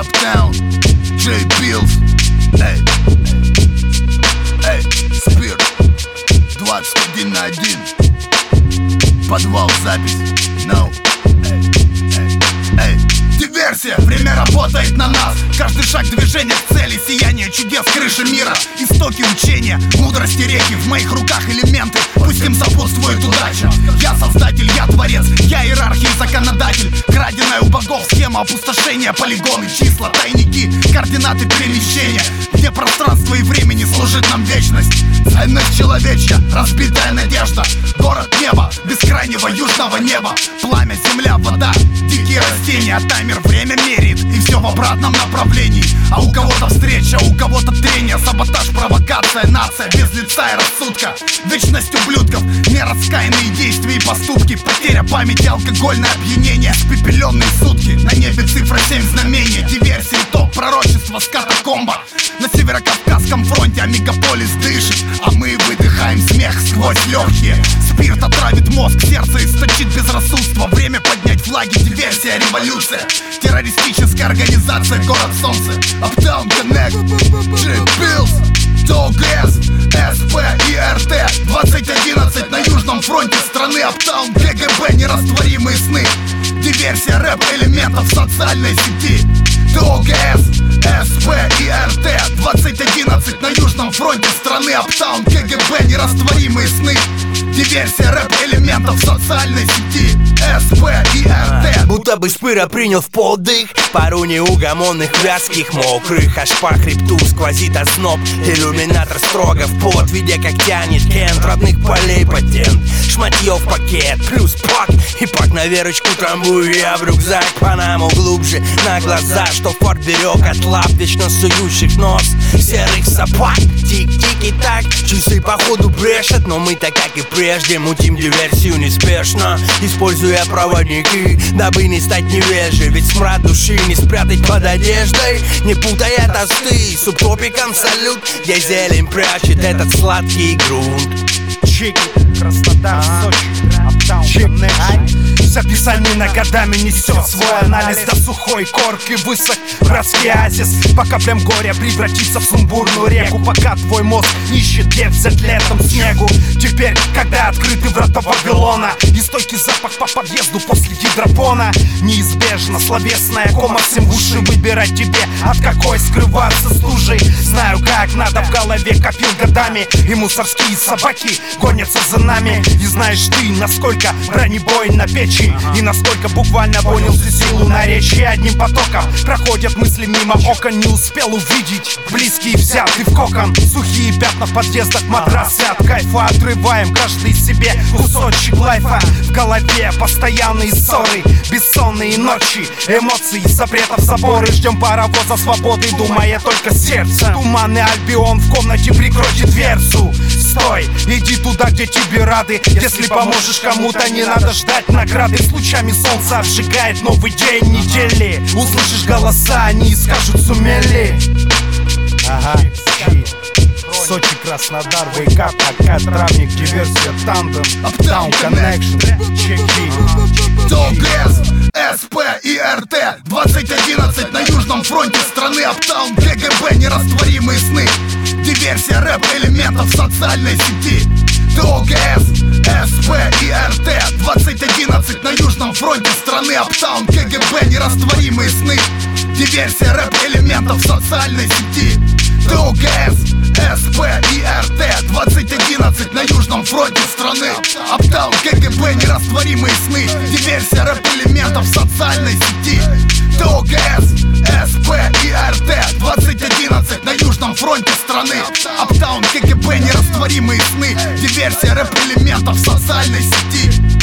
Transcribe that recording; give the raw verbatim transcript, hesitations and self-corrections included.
Uptown, Джей Пилс, эй, эй, Спирт, двадцать один на один, подвал, запись, no, эй, эй, эй. Диверсия, время работает на нас. Каждый шаг движения к цели, сияние чудес крыши мира. Истоки учения, мудрости реки. В моих руках элементы, пусть им сопутствует удача. Я создатель, я творец, я иерархия и законодатель. Краденая у богов схема опустошения. Полигоны, числа, тайники, координаты перемещения. Где пространство и времени служит нам вечность. Ценность человечья, разбитая надежда. Город неба, бескрайнего южного неба. Пламя, земля, вода, дикие растения. Таймер время меряет, и все в обратном направлении. А у кого-то встреча, у кого-то трение. Саботаж, провокация, нация без лица и рассудка. Вечность ублюдков, нераскаянные действия и поступки. Потеря памяти, алкогольное опьянение. Спепеленные сутки, на небе цифра семь знамения. Диверсия, итог пророчества с катакомба. На Северокавказском фронте, а мегаполис дышит, а мы выдыхаем смех сквозь легкие. Спирт отравит мозг, сердце источит безрассудство. Время поднять флаги, диверсия, революция. Террористическая организация, город солнца. Uptown Connect, Джей Пилс, ТОГС, СП и РТ. Двадцать одиннадцать на южном фронте страны. Uptown, КГБ, нерастворимые сны. Диверсия, рэп элементов социальной сети. ТОГС, СП и РТ. Двадцать одиннадцать на южном фронте страны. Uptown, КГБ, нерастворимые сны. Диверсия, рэп элементов социальной сети. СП и РТ. Будто бы Спыра принял в подых пару неугомонных, вязких, мокрых. Аж по хребту сквозит озноб. Иллюминатор строго в пот, видя как тянет Кент. Родных полей патент, шматье в пакет. Плюс пак и пак на верочку трамбую я в рюкзак. Панаму глубже на глаза, что форт берег от лап вечно сующих нос серых собак. Тик-тик и так, часы походу брешут. Но мы-то как и прежде мутим диверсию неспешно, используя проводники, дабы не стать невежей. Ведь смрад души не спрятать под одеждой, не путая тосты. Субтропикам салют, где зелень прячет этот сладкий грунт. Чики, Краснодар, Сочи, Uptown Connect. Вся писанина годами несет свой анализ до сухой корки высох братский оазис. По каплям горя превратится в сумбурную реку. Пока твой мозг ищет где взять летом снегу. Теперь, когда открыты врата Вавилона и стойкий запах по подъезду после гидропона, неизбежно словесная кома всем в уши. Выбирать тебе, от какой скрываться с лужей. Знаю, как надо, в голове копил годами. И мусорские собаки гонятся за нами. И знаешь ты, насколько бронебой на печи, и насколько буквально понял всю силу наречия. Одним потоком проходят мысли мимо окон. Не успел увидеть, близкие взяты в кокон. Сухие пятна в подъездах, матрасы от кайфа. Отрываем каждый себе кусочек лайфа. В голове постоянные ссоры, бессонные ночи, эмоции, запретов, заборы. Ждем паровоза свободы, думая только сердце. Туманный Альбион в комнате, прикройте дверцу. Стой, иди туда, где тебе рады. Если поможешь кому-то, не надо ждать награды. С лучами солнца обжигает новый день недели. Услышишь голоса, они скажут сумели. Ага, Сочи, Краснодар, wake up, пока травник, диверсия, тандем, Uptown Connection, чеки. ТОГС, СП и РТ. Двадцать одиннадцать на южном фронте страны. Uptown, КГБ, нерастворимые сны. Диверсия, рэп элементов социальной сети. ТОГС, СП и РТ. Двадцать одиннадцать на южном фронте страны. Uptown, КГБ, нерастворимые сны. Диверсия, рэп элементов социальной сети. ТОГС, СП и РТ. Двадцать одиннадцать на южном фронте страны. Uptown, КГБ, нерастворимые сны. Диверсия, рэп элементов социальной сети. ТОГС, СП и РТ. Двадцать одиннадцать на южном фронте страны. Uptown, КГБ, нерастворимые сны. Диверсия, рэп элементов социальной сети.